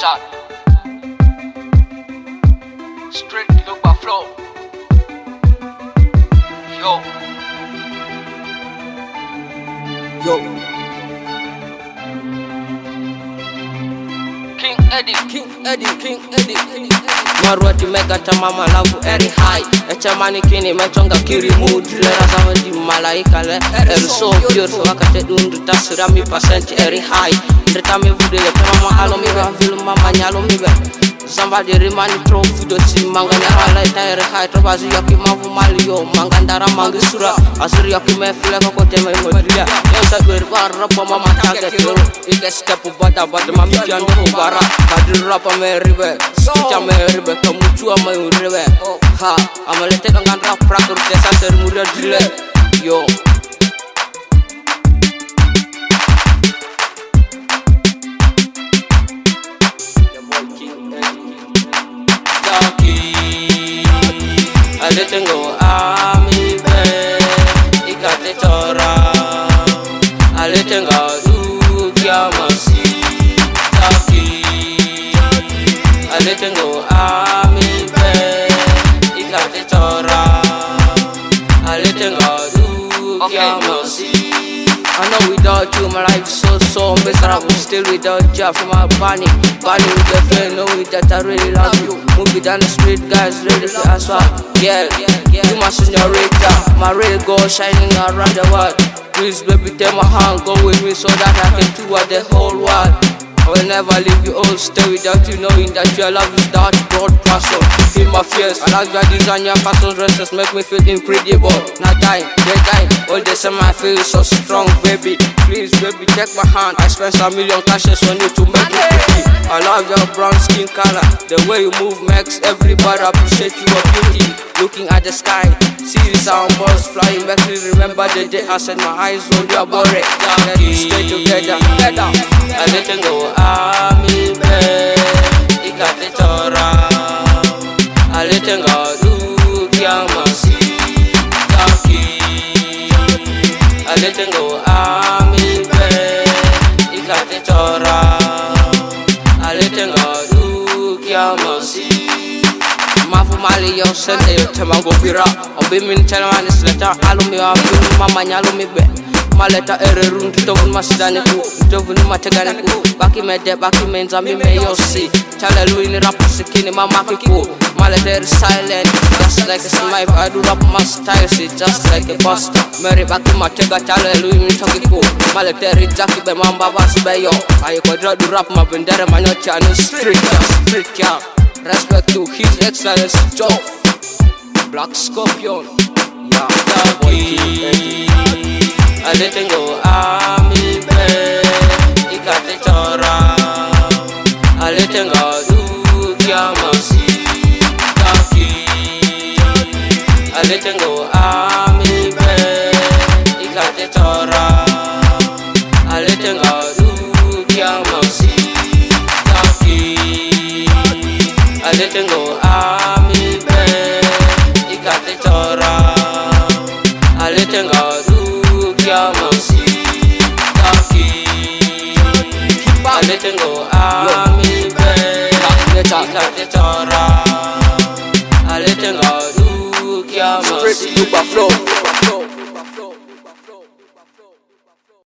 chat. Straight look by flow. Yo. King Eddie. Marwati mega tamama lavu eri high. Echa manikini mechonga kiri mood. Lera sama di malaika le. Eri so beautiful wakate dundu tasira mi percent eri high. Rita me vude le tamama alo mi be vilu mama nyalo mi be. Somebody remani throw fido si manga nyara laita eri high. Trobazi yoki mavu mali yo mangandara mangisura. Asiri yoki me file koko teme imodria. Yensa gweri barra mama target yo. Ike step bada mami jando ubara. Kadri rapa me ribe. Kita me ribe kamuchua me ribe. Ha, amalete kangan rap prakur desa sermulia dile. Yo. Ale tengo a mi be, ikate chora. Ale tengo dukia masi taki. Ale tengo a mi be, ikate chora. Ale tengo dukia masi. I know without you my life so miserable. Still without you for my bunny with the friend, know that I really love you. Moving down the street, guys ready for us. Yeah, you my señorita, my real gold shining around the world. Please baby take my hand, go with me so that I can tour the whole world. I will never leave you all, stay without you, knowing that your love is that broad person. Feel my fears, I like your design, your fashion dresses make me feel incredible. Not dying, they're dying, all the same I feel so strong, baby. Please, baby, take my hand, I spent some million cashes on you to make you pretty. I love your brown skin color, the way you move makes everybody appreciate your beauty. Looking at the sky, see the soundbirds flying, makes me remember the day I set my eyes on your body. Let's stay together. I let them go, mi be, ikate chora. I let them go, dukia masi taki. I let them go, mi be, ikate chora. I let them go, dukia masi. Mafu mali yo sente yo tema go bira. Obi min telman is leta alumi wa film mama nyalumi be. Maleta ererun kitovun masidane ku, kitovun mategane ku. Baki mede baki menza mi me yo si. Chale lui ni rap sikini mama kiku. Maleta silent, just like a snipe. I do rap my style, see just like a buster. Mary baki matega chale lui ni tokiku. Maleta jaki be mamba basi be yo. Ayo kodra do rap ma bendere manyocha ni street ya. Respect to His Excellency Joe Black Scorpion. Yeah, that boy King Eddie. Ale tengo a mi be, ikate chora. Ale tengo dukia masi taki. Ale tengo a mi be, ikate chora. Ale tengo dukia masi taki. Ale tengo a mi be, ikate chora. Ale tengo dukia masi taki. Ale tengo a mi be, ikate chora. Ale tengo dukia masi. Straight look by flow.